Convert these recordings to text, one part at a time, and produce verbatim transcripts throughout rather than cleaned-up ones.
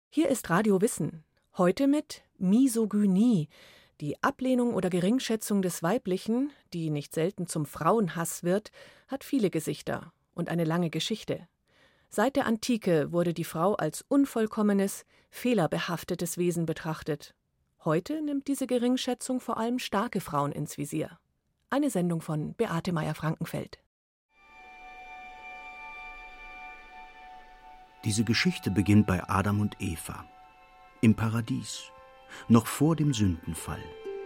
Hier ist Radio Wissen. Heute mit Misogynie, die Ablehnung oder Geringschätzung des Weiblichen, die nicht selten zum Frauenhass wird, hat viele Gesichter und eine lange Geschichte. Seit der Antike wurde die Frau als unvollkommenes, fehlerbehaftetes Wesen betrachtet. Heute nimmt diese Geringschätzung vor allem starke Frauen ins Visier. Eine Sendung von Beate Meyer-Frankenfeld. Diese Geschichte beginnt bei Adam und Eva, im Paradies, noch vor dem Sündenfall.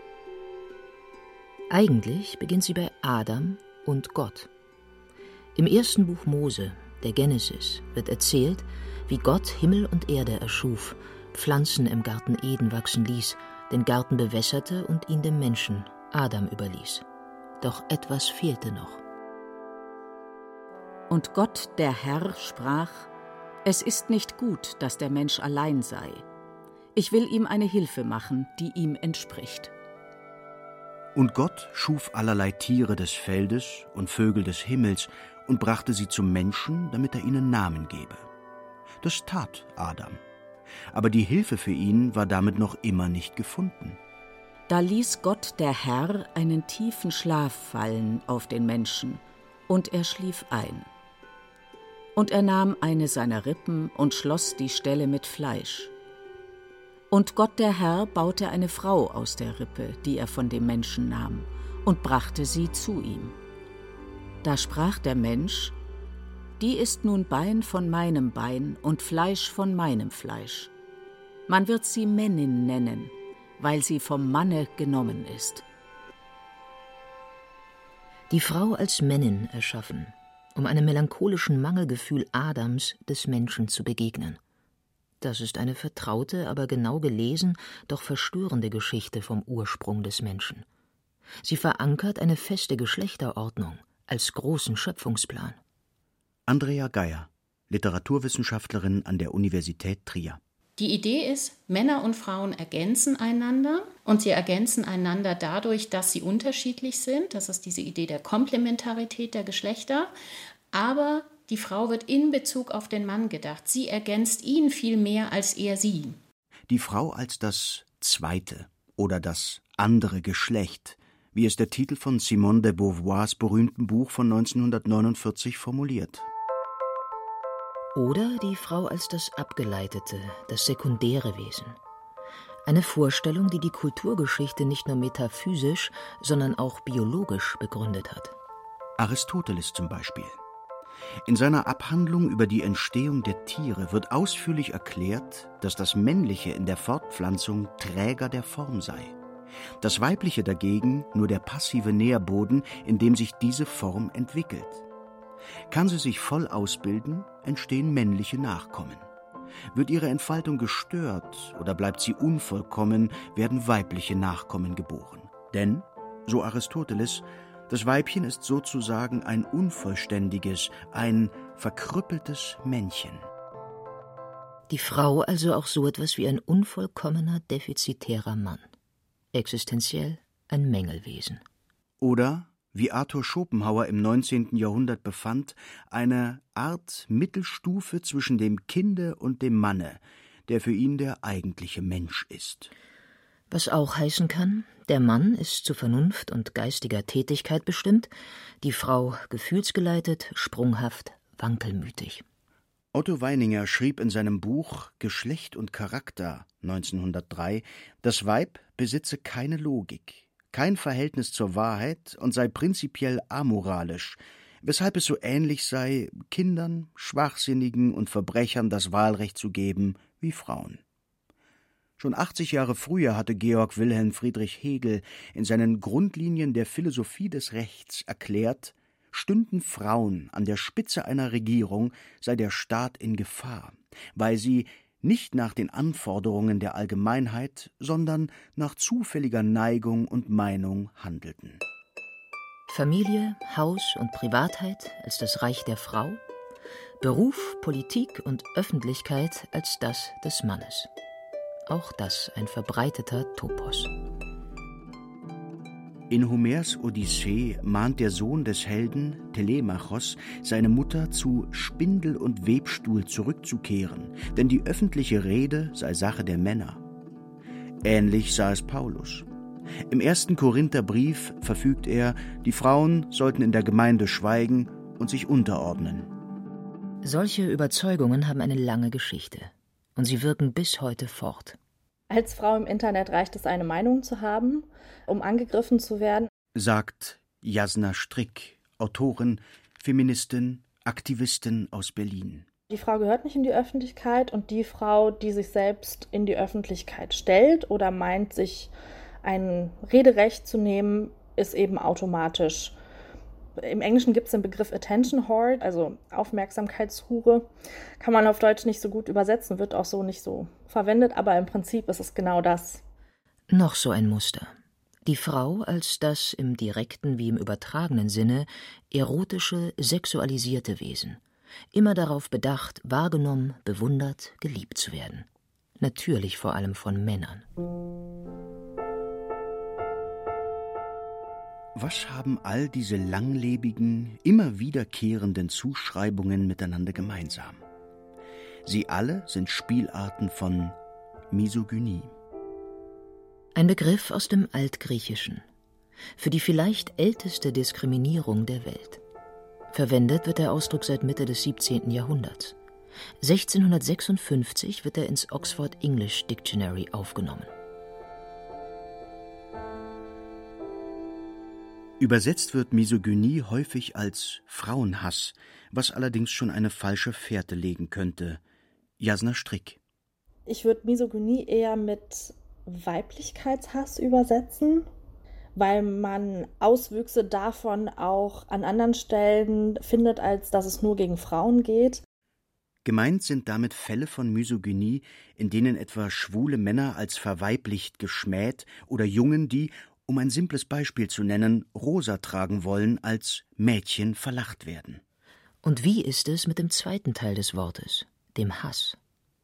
Eigentlich beginnt sie bei Adam und Gott. Im ersten Buch Mose, der Genesis, wird erzählt, wie Gott Himmel und Erde erschuf, Pflanzen im Garten Eden wachsen ließ, den Garten bewässerte und ihn dem Menschen, Adam, überließ. Doch etwas fehlte noch. Und Gott, der Herr, sprach: Es ist nicht gut, dass der Mensch allein sei. Ich will ihm eine Hilfe machen, die ihm entspricht. Und Gott schuf allerlei Tiere des Feldes und Vögel des Himmels und brachte sie zum Menschen, damit er ihnen Namen gebe. Das tat Adam. Aber die Hilfe für ihn war damit noch immer nicht gefunden. Da ließ Gott, der Herr, einen tiefen Schlaf fallen auf den Menschen, und er schlief ein. Und er nahm eine seiner Rippen und schloss die Stelle mit Fleisch. Und Gott, der Herr, baute eine Frau aus der Rippe, die er von dem Menschen nahm, und brachte sie zu ihm. Da sprach der Mensch: Die ist nun Bein von meinem Bein und Fleisch von meinem Fleisch. Man wird sie Männin nennen, weil sie vom Manne genommen ist. Die Frau als Männin erschaffen, um einem melancholischen Mangelgefühl Adams des Menschen zu begegnen. Das ist eine vertraute, aber genau gelesen, doch verstörende Geschichte vom Ursprung des Menschen. Sie verankert eine feste Geschlechterordnung als großen Schöpfungsplan. Andrea Geier, Literaturwissenschaftlerin an der Universität Trier. Die Idee ist, Männer und Frauen ergänzen einander und sie ergänzen einander dadurch, dass sie unterschiedlich sind. Das ist diese Idee der Komplementarität der Geschlechter. Aber die Frau wird in Bezug auf den Mann gedacht. Sie ergänzt ihn viel mehr als er sie. Die Frau als das zweite oder das andere Geschlecht, wie es der Titel von Simone de Beauvoirs berühmtem Buch von neunzehnhundertneunundvierzig formuliert. Oder die Frau als das abgeleitete, das sekundäre Wesen. Eine Vorstellung, die die Kulturgeschichte nicht nur metaphysisch, sondern auch biologisch begründet hat. Aristoteles zum Beispiel. In seiner Abhandlung über die Entstehung der Tiere wird ausführlich erklärt, dass das Männliche in der Fortpflanzung Träger der Form sei. Das Weibliche dagegen nur der passive Nährboden, in dem sich diese Form entwickelt. Kann sie sich voll ausbilden, entstehen männliche Nachkommen. Wird ihre Entfaltung gestört oder bleibt sie unvollkommen, werden weibliche Nachkommen geboren. Denn, so Aristoteles, das Weibchen ist sozusagen ein unvollständiges, ein verkrüppeltes Männchen. Die Frau also auch so etwas wie ein unvollkommener, defizitärer Mann. Existenziell ein Mängelwesen. Oder, wie Arthur Schopenhauer im neunzehnten Jahrhundert befand, eine Art Mittelstufe zwischen dem Kinde und dem Manne, der für ihn der eigentliche Mensch ist. Was auch heißen kann, der Mann ist zu Vernunft und geistiger Tätigkeit bestimmt, die Frau gefühlsgeleitet, sprunghaft, wankelmütig. Otto Weininger schrieb in seinem Buch »Geschlecht und Charakter« neunzehnhundertdrei, das Weib besitze keine Logik, kein Verhältnis zur Wahrheit und sei prinzipiell amoralisch, weshalb es so ähnlich sei, Kindern, Schwachsinnigen und Verbrechern das Wahlrecht zu geben wie Frauen. Schon achtzig Jahre früher hatte Georg Wilhelm Friedrich Hegel in seinen Grundlinien der Philosophie des Rechts erklärt, stünden Frauen an der Spitze einer Regierung, sei der Staat in Gefahr, weil sie nicht nach den Anforderungen der Allgemeinheit, sondern nach zufälliger Neigung und Meinung handelten. Familie, Haus und Privatheit als das Reich der Frau, Beruf, Politik und Öffentlichkeit als das des Mannes. Auch das ein verbreiteter Topos. In Homers Odyssee mahnt der Sohn des Helden, Telemachos, seine Mutter zu Spindel und Webstuhl zurückzukehren, denn die öffentliche Rede sei Sache der Männer. Ähnlich sah es Paulus. Im ersten Korintherbrief verfügt er, die Frauen sollten in der Gemeinde schweigen und sich unterordnen. Solche Überzeugungen haben eine lange Geschichte und sie wirken bis heute fort. Als Frau im Internet reicht es, eine Meinung zu haben, um angegriffen zu werden, sagt Jasna Strick, Autorin, Feministin, Aktivistin aus Berlin. Die Frau gehört nicht in die Öffentlichkeit und die Frau, die sich selbst in die Öffentlichkeit stellt oder meint, sich ein Rederecht zu nehmen, ist eben automatisch. Im Englischen gibt es den Begriff Attention Whore, also Aufmerksamkeitshure. Kann man auf Deutsch nicht so gut übersetzen, wird auch so nicht so verwendet, aber im Prinzip ist es genau das. Noch so ein Muster. Die Frau als das im direkten wie im übertragenen Sinne erotische, sexualisierte Wesen. Immer darauf bedacht, wahrgenommen, bewundert, geliebt zu werden. Natürlich vor allem von Männern. Was haben all diese langlebigen, immer wiederkehrenden Zuschreibungen miteinander gemeinsam? Sie alle sind Spielarten von Misogynie. Ein Begriff aus dem Altgriechischen. Für die vielleicht älteste Diskriminierung der Welt. Verwendet wird der Ausdruck seit Mitte des siebzehnten Jahrhunderts. sechzehnhundertsechsundfünfzig wird er ins Oxford English Dictionary aufgenommen. Übersetzt wird Misogynie häufig als Frauenhass, was allerdings schon eine falsche Fährte legen könnte. Jasna Strick. Ich würde Misogynie eher mit Weiblichkeitshass übersetzen, weil man Auswüchse davon auch an anderen Stellen findet, als dass es nur gegen Frauen geht. Gemeint sind damit Fälle von Misogynie, in denen etwa schwule Männer als verweiblicht geschmäht oder Jungen, die, um ein simples Beispiel zu nennen, rosa tragen wollen, als Mädchen verlacht werden. Und wie ist es mit dem zweiten Teil des Wortes, dem Hass?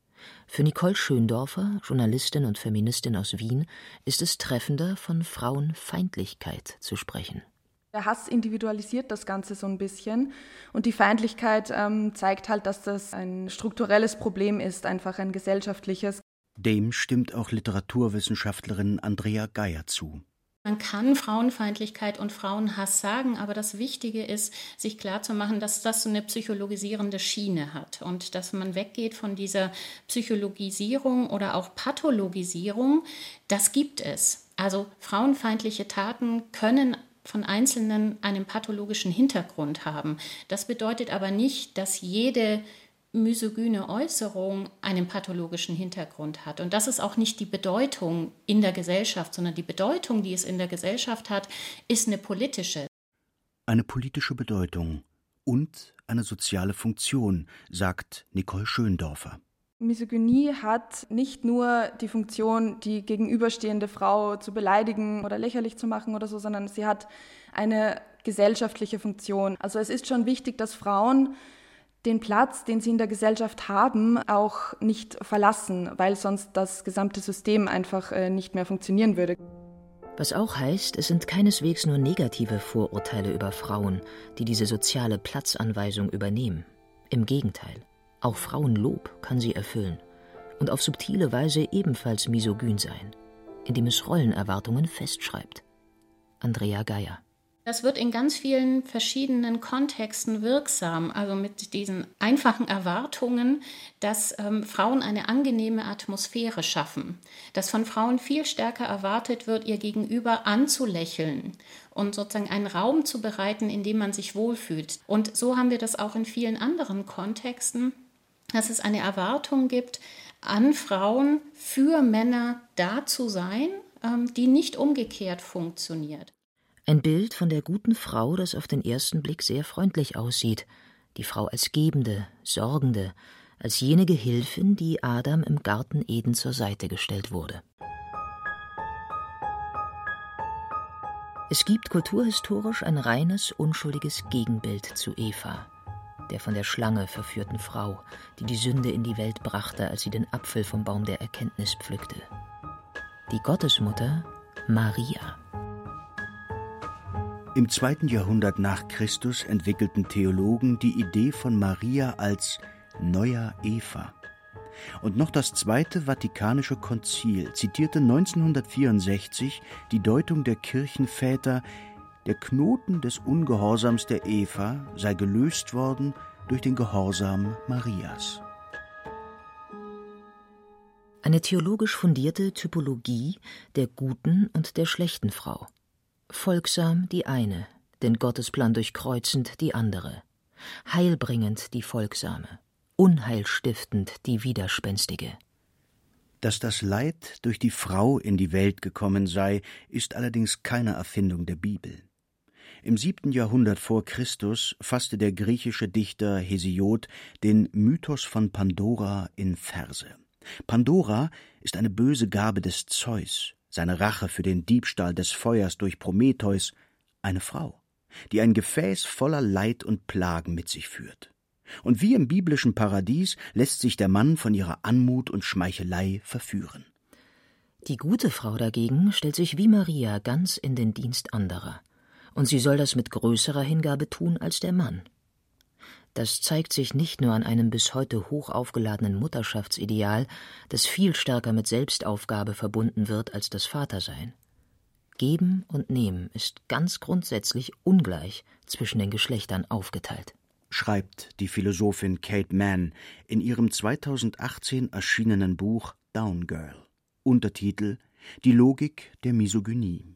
Für Nicole Schöndorfer, Journalistin und Feministin aus Wien, ist es treffender, von Frauenfeindlichkeit zu sprechen. Der Hass individualisiert das Ganze so ein bisschen und die Feindlichkeit ähm, zeigt halt, dass das ein strukturelles Problem ist, einfach ein gesellschaftliches. Dem stimmt auch Literaturwissenschaftlerin Andrea Geier zu. Man kann Frauenfeindlichkeit und Frauenhass sagen, aber das Wichtige ist, sich klarzumachen, dass das so eine psychologisierende Schiene hat und dass man weggeht von dieser Psychologisierung oder auch Pathologisierung. Das gibt es. Also frauenfeindliche Taten können von Einzelnen einen pathologischen Hintergrund haben. Das bedeutet aber nicht, dass jede misogyne Äußerung einen pathologischen Hintergrund hat. Und das ist auch nicht die Bedeutung in der Gesellschaft, sondern die Bedeutung, die es in der Gesellschaft hat, ist eine politische. Eine politische Bedeutung und eine soziale Funktion, sagt Nicole Schöndorfer. Misogynie hat nicht nur die Funktion, die gegenüberstehende Frau zu beleidigen oder lächerlich zu machen oder so, sondern sie hat eine gesellschaftliche Funktion. Also es ist schon wichtig, dass Frauen den Platz, den sie in der Gesellschaft haben, auch nicht verlassen, weil sonst das gesamte System einfach äh, nicht mehr funktionieren würde. Was auch heißt, es sind keineswegs nur negative Vorurteile über Frauen, die diese soziale Platzanweisung übernehmen. Im Gegenteil, auch Frauenlob kann sie erfüllen und auf subtile Weise ebenfalls misogyn sein, indem es Rollenerwartungen festschreibt. Andrea Geier. Das wird in ganz vielen verschiedenen Kontexten wirksam, also mit diesen einfachen Erwartungen, dass ähm, Frauen eine angenehme Atmosphäre schaffen, dass von Frauen viel stärker erwartet wird, ihr Gegenüber anzulächeln und sozusagen einen Raum zu bereiten, in dem man sich wohlfühlt. Und so haben wir das auch in vielen anderen Kontexten, dass es eine Erwartung gibt, an Frauen für Männer da zu sein, ähm, die nicht umgekehrt funktioniert. Ein Bild von der guten Frau, das auf den ersten Blick sehr freundlich aussieht. Die Frau als Gebende, Sorgende, als jene Gehilfin, die Adam im Garten Eden zur Seite gestellt wurde. Es gibt kulturhistorisch ein reines, unschuldiges Gegenbild zu Eva, der von der Schlange verführten Frau, die die Sünde in die Welt brachte, als sie den Apfel vom Baum der Erkenntnis pflückte. Die Gottesmutter Maria. Im zweiten Jahrhundert nach Christus entwickelten Theologen die Idee von Maria als neuer Eva. Und noch das Zweite Vatikanische Konzil zitierte neunzehnhundertvierundsechzig die Deutung der Kirchenväter: Der Knoten des Ungehorsams der Eva sei gelöst worden durch den Gehorsam Marias. Eine theologisch fundierte Typologie der guten und der schlechten Frau. Folgsam die eine, den Gottesplan durchkreuzend die andere. Heilbringend die Folgsame, unheilstiftend die Widerspenstige. Dass das Leid durch die Frau in die Welt gekommen sei, ist allerdings keine Erfindung der Bibel. Im siebten Jahrhundert vor Christus fasste der griechische Dichter Hesiod den Mythos von Pandora in Verse. Pandora ist eine böse Gabe des Zeus, seine Rache für den Diebstahl des Feuers durch Prometheus, eine Frau, die ein Gefäß voller Leid und Plagen mit sich führt. Und wie im biblischen Paradies lässt sich der Mann von ihrer Anmut und Schmeichelei verführen. Die gute Frau dagegen stellt sich wie Maria ganz in den Dienst anderer. Und sie soll das mit größerer Hingabe tun als der Mann. Das zeigt sich nicht nur an einem bis heute hoch aufgeladenen Mutterschaftsideal, das viel stärker mit Selbstaufgabe verbunden wird als das Vatersein. Geben und Nehmen ist ganz grundsätzlich ungleich zwischen den Geschlechtern aufgeteilt, schreibt die Philosophin Kate Manne in ihrem zweitausendachtzehn erschienenen Buch Down Girl. Untertitel: Die Logik der Misogynie.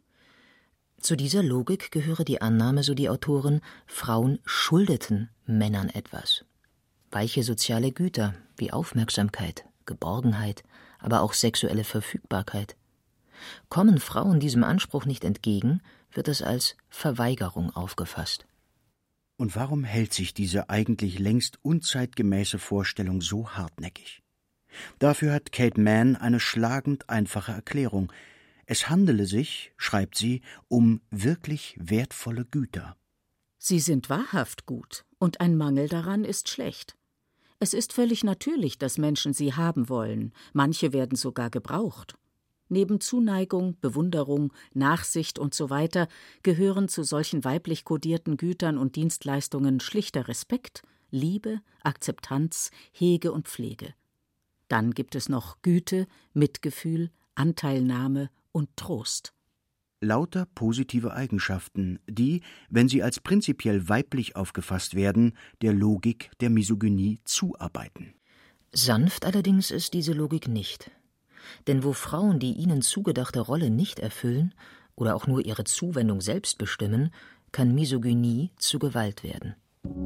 Zu dieser Logik gehöre die Annahme, so die Autorin, Frauen schuldeten Männern etwas. Weiche soziale Güter wie Aufmerksamkeit, Geborgenheit, aber auch sexuelle Verfügbarkeit. Kommen Frauen diesem Anspruch nicht entgegen, wird es als Verweigerung aufgefasst. Und warum hält sich diese eigentlich längst unzeitgemäße Vorstellung so hartnäckig? Dafür hat Kate Manne eine schlagend einfache Erklärung. Es handele sich, schreibt sie, um wirklich wertvolle Güter. Sie sind wahrhaft gut, und ein Mangel daran ist schlecht. Es ist völlig natürlich, dass Menschen sie haben wollen, manche werden sogar gebraucht. Neben Zuneigung, Bewunderung, Nachsicht und so weiter gehören zu solchen weiblich kodierten Gütern und Dienstleistungen schlichter Respekt, Liebe, Akzeptanz, Hege und Pflege. Dann gibt es noch Güte, Mitgefühl, Anteilnahme und Trost. Lauter positive Eigenschaften, die, wenn sie als prinzipiell weiblich aufgefasst werden, der Logik der Misogynie zuarbeiten. Sanft allerdings ist diese Logik nicht. Denn wo Frauen die ihnen zugedachte Rolle nicht erfüllen oder auch nur ihre Zuwendung selbst bestimmen, kann Misogynie zu Gewalt werden.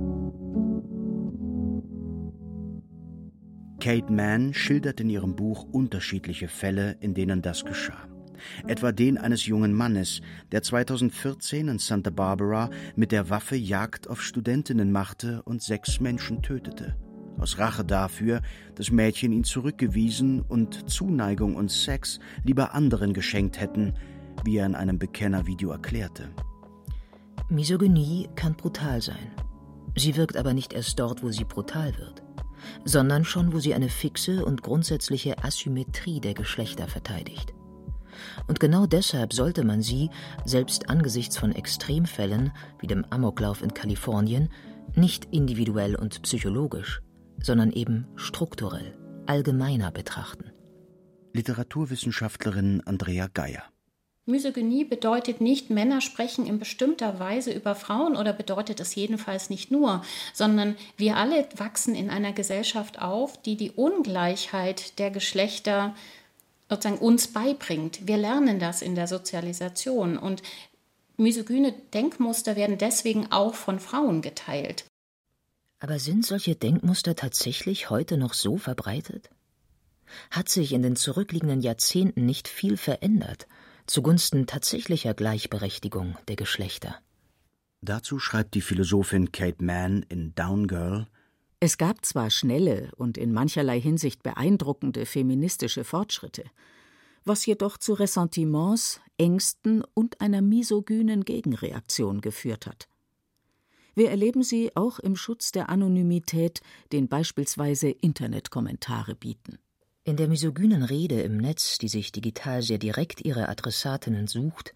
Kate Manne schildert in ihrem Buch unterschiedliche Fälle, in denen das geschah. Etwa den eines jungen Mannes, der zweitausendvierzehn in Santa Barbara mit der Waffe Jagd auf Studentinnen machte und sechs Menschen tötete. Aus Rache dafür, dass Mädchen ihn zurückgewiesen und Zuneigung und Sex lieber anderen geschenkt hätten, wie er in einem Bekennervideo erklärte. Misogynie kann brutal sein. Sie wirkt aber nicht erst dort, wo sie brutal wird, sondern schon, wo sie eine fixe und grundsätzliche Asymmetrie der Geschlechter verteidigt. Und genau deshalb sollte man sie, selbst angesichts von Extremfällen wie dem Amoklauf in Kalifornien, nicht individuell und psychologisch, sondern eben strukturell, allgemeiner betrachten. Literaturwissenschaftlerin Andrea Geier. Misogynie bedeutet nicht, Männer sprechen in bestimmter Weise über Frauen, oder bedeutet es jedenfalls nicht nur, sondern wir alle wachsen in einer Gesellschaft auf, die die Ungleichheit der Geschlechter sozusagen uns beibringt. Wir lernen das in der Sozialisation, und misogyne Denkmuster werden deswegen auch von Frauen geteilt. Aber sind solche Denkmuster tatsächlich heute noch so verbreitet? Hat sich in den zurückliegenden Jahrzehnten nicht viel verändert, zugunsten tatsächlicher Gleichberechtigung der Geschlechter? Dazu schreibt die Philosophin Kate Manne in Down Girl: Es gab zwar schnelle und in mancherlei Hinsicht beeindruckende feministische Fortschritte, was jedoch zu Ressentiments, Ängsten und einer misogynen Gegenreaktion geführt hat. Wir erleben sie auch im Schutz der Anonymität, den beispielsweise Internetkommentare bieten. In der misogynen Rede im Netz, die sich digital sehr direkt ihre Adressatinnen sucht,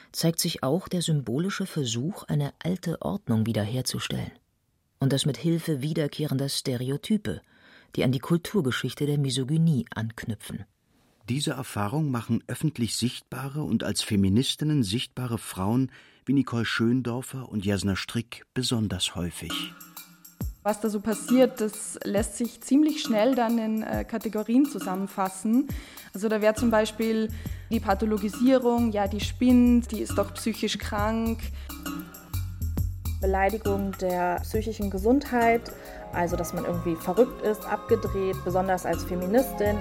zeigt sich auch der symbolische Versuch, eine alte Ordnung wiederherzustellen. Und das mit Hilfe wiederkehrender Stereotype, die an die Kulturgeschichte der Misogynie anknüpfen. Diese Erfahrung machen öffentlich sichtbare und als Feministinnen sichtbare Frauen wie Nicole Schöndorfer und Jasna Strick besonders häufig. Was da so passiert, das lässt sich ziemlich schnell dann in äh, Kategorien zusammenfassen. Also da wäre zum Beispiel die Pathologisierung, ja, die spinnt, die ist doch psychisch krank. Beleidigung der psychischen Gesundheit, also dass man irgendwie verrückt ist, abgedreht, besonders als Feministin.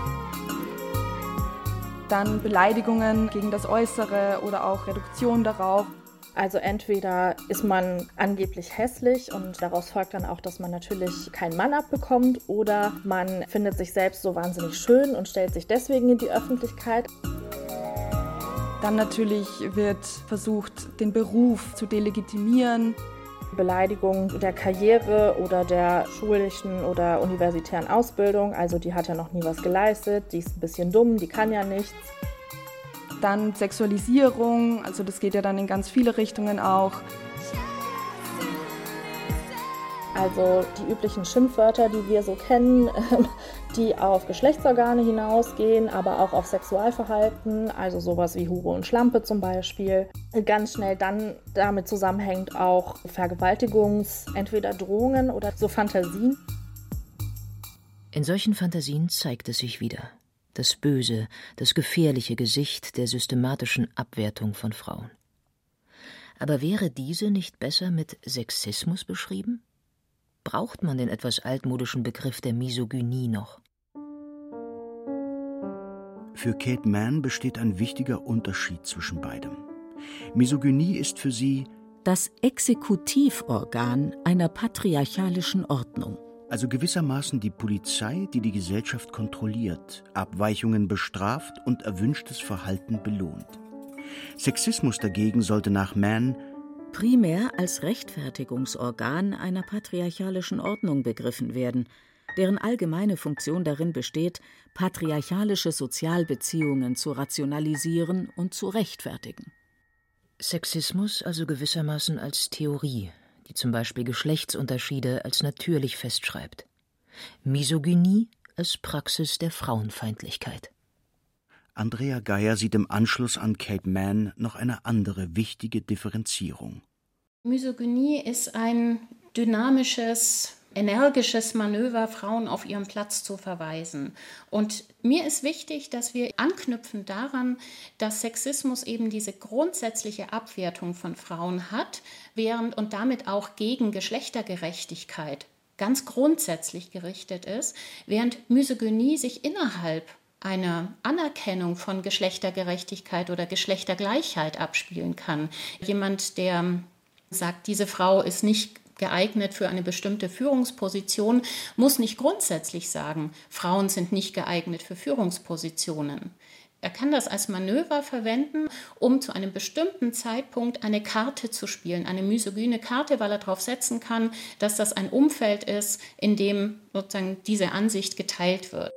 Dann Beleidigungen gegen das Äußere oder auch Reduktion darauf. Also entweder ist man angeblich hässlich und daraus folgt dann auch, dass man natürlich keinen Mann abbekommt, oder man findet sich selbst so wahnsinnig schön und stellt sich deswegen in die Öffentlichkeit. Dann natürlich wird versucht, den Beruf zu delegitimieren. Beleidigung der Karriere oder der schulischen oder universitären Ausbildung, also die hat ja noch nie was geleistet, die ist ein bisschen dumm, die kann ja nichts. Dann Sexualisierung, also das geht ja dann in ganz viele Richtungen auch. Also die üblichen Schimpfwörter, die wir so kennen, die auf Geschlechtsorgane hinausgehen, aber auch auf Sexualverhalten, also sowas wie Hure und Schlampe zum Beispiel. Ganz schnell dann damit zusammenhängt auch Vergewaltigungs-, entweder Drohungen oder so Fantasien. In solchen Fantasien zeigt es sich wieder. Das böse, das gefährliche Gesicht der systematischen Abwertung von Frauen. Aber wäre diese nicht besser mit Sexismus beschrieben? Braucht man den etwas altmodischen Begriff der Misogynie noch? Für Kate Manne besteht ein wichtiger Unterschied zwischen beidem. Misogynie ist für sie das Exekutivorgan einer patriarchalischen Ordnung. Also gewissermaßen die Polizei, die die Gesellschaft kontrolliert, Abweichungen bestraft und erwünschtes Verhalten belohnt. Sexismus dagegen sollte nach Manne primär als Rechtfertigungsorgan einer patriarchalischen Ordnung begriffen werden, deren allgemeine Funktion darin besteht, patriarchalische Sozialbeziehungen zu rationalisieren und zu rechtfertigen. Sexismus also gewissermaßen als Theorie, die zum Beispiel Geschlechtsunterschiede als natürlich festschreibt. Misogynie als Praxis der Frauenfeindlichkeit. Andrea Geier sieht im Anschluss an Kate Manne noch eine andere wichtige Differenzierung. Misogynie ist ein dynamisches, energisches Manöver, Frauen auf ihren Platz zu verweisen. Und mir ist wichtig, dass wir anknüpfen daran, dass Sexismus eben diese grundsätzliche Abwertung von Frauen hat, während und damit auch gegen Geschlechtergerechtigkeit ganz grundsätzlich gerichtet ist, während Misogynie sich innerhalb einer Anerkennung von Geschlechtergerechtigkeit oder Geschlechtergleichheit abspielen kann. Jemand, der sagt, diese Frau ist nicht geeignet für eine bestimmte Führungsposition, muss nicht grundsätzlich sagen, Frauen sind nicht geeignet für Führungspositionen. Er kann das als Manöver verwenden, um zu einem bestimmten Zeitpunkt eine Karte zu spielen, eine misogyne Karte, weil er darauf setzen kann, dass das ein Umfeld ist, in dem sozusagen diese Ansicht geteilt wird.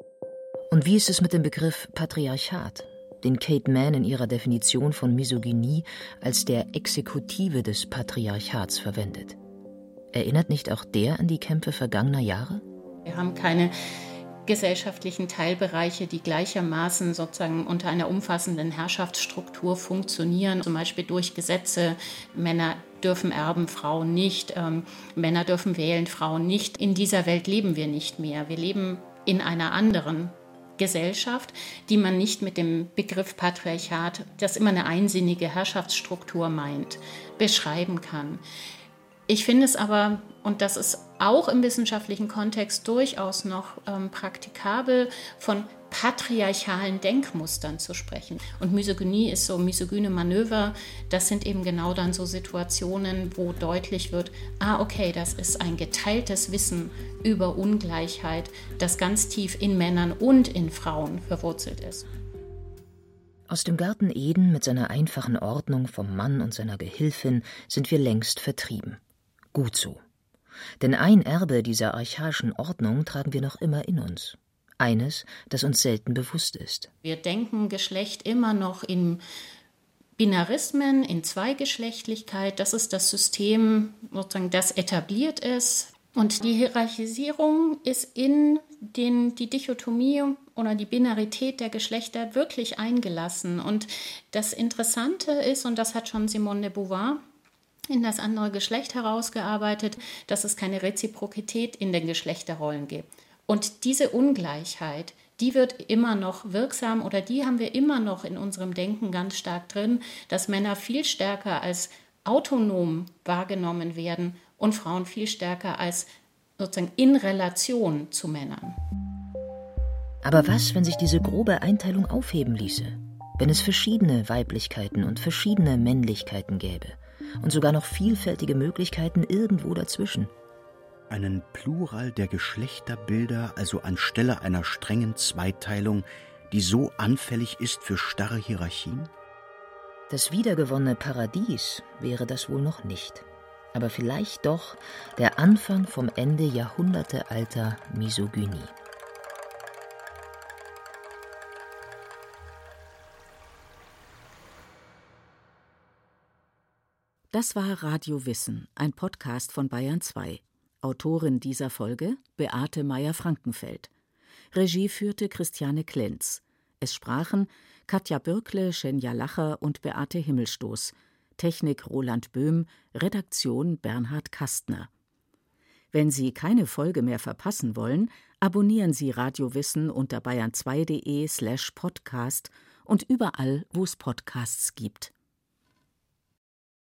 Und wie ist es mit dem Begriff Patriarchat, den Kate Manne in ihrer Definition von Misogynie als der Exekutive des Patriarchats verwendet? Erinnert nicht auch der an die Kämpfe vergangener Jahre? Wir haben keine gesellschaftlichen Teilbereiche, die gleichermaßen sozusagen unter einer umfassenden Herrschaftsstruktur funktionieren, zum Beispiel durch Gesetze. Männer dürfen erben, Frauen nicht. Ähm, Männer dürfen wählen, Frauen nicht. In dieser Welt leben wir nicht mehr. Wir leben in einer anderen Gesellschaft, die man nicht mit dem Begriff Patriarchat, das immer eine einsinnige Herrschaftsstruktur meint, beschreiben kann. Ich finde es aber, und das ist auch im wissenschaftlichen Kontext durchaus noch ähm, praktikabel, von patriarchalen Denkmustern zu sprechen. Und Misogynie ist so, misogyne Manöver, das sind eben genau dann so Situationen, wo deutlich wird, ah, okay, das ist ein geteiltes Wissen über Ungleichheit, das ganz tief in Männern und in Frauen verwurzelt ist. Aus dem Garten Eden mit seiner einfachen Ordnung vom Mann und seiner Gehilfin sind wir längst vertrieben. Gut so. Denn ein Erbe dieser archaischen Ordnung tragen wir noch immer in uns. Eines, das uns selten bewusst ist. Wir denken Geschlecht immer noch in Binarismen, in Zweigeschlechtlichkeit. Das ist das System, sozusagen, das etabliert ist. Und die Hierarchisierung ist in den, die Dichotomie oder die Binarität der Geschlechter wirklich eingelassen. Und das Interessante ist, und das hat schon Simone de Beauvoir in Das andere Geschlecht herausgearbeitet, dass es keine Reziprokität in den Geschlechterrollen gibt. Und diese Ungleichheit, die wird immer noch wirksam oder die haben wir immer noch in unserem Denken ganz stark drin, dass Männer viel stärker als autonom wahrgenommen werden und Frauen viel stärker als sozusagen in Relation zu Männern. Aber was, wenn sich diese grobe Einteilung aufheben ließe? Wenn es verschiedene Weiblichkeiten und verschiedene Männlichkeiten gäbe und sogar noch vielfältige Möglichkeiten irgendwo dazwischen? Einen Plural der Geschlechterbilder, also anstelle einer strengen Zweiteilung, die so anfällig ist für starre Hierarchien? Das wiedergewonnene Paradies wäre das wohl noch nicht. Aber vielleicht doch der Anfang vom Ende jahrhundertealter Misogynie. Das war Radio Wissen, ein Podcast von Bayern zwei. Autorin dieser Folge Beate Meyer-Frankenfeld. Regie führte Christiane Klenz. Es sprachen Katja Bürkle, Schenja Lacher und Beate Himmelstoß. Technik Roland Böhm, Redaktion Bernhard Kastner. Wenn Sie keine Folge mehr verpassen wollen, abonnieren Sie Radio Wissen unter bayern zwei punkt de slash podcast und überall, wo es Podcasts gibt.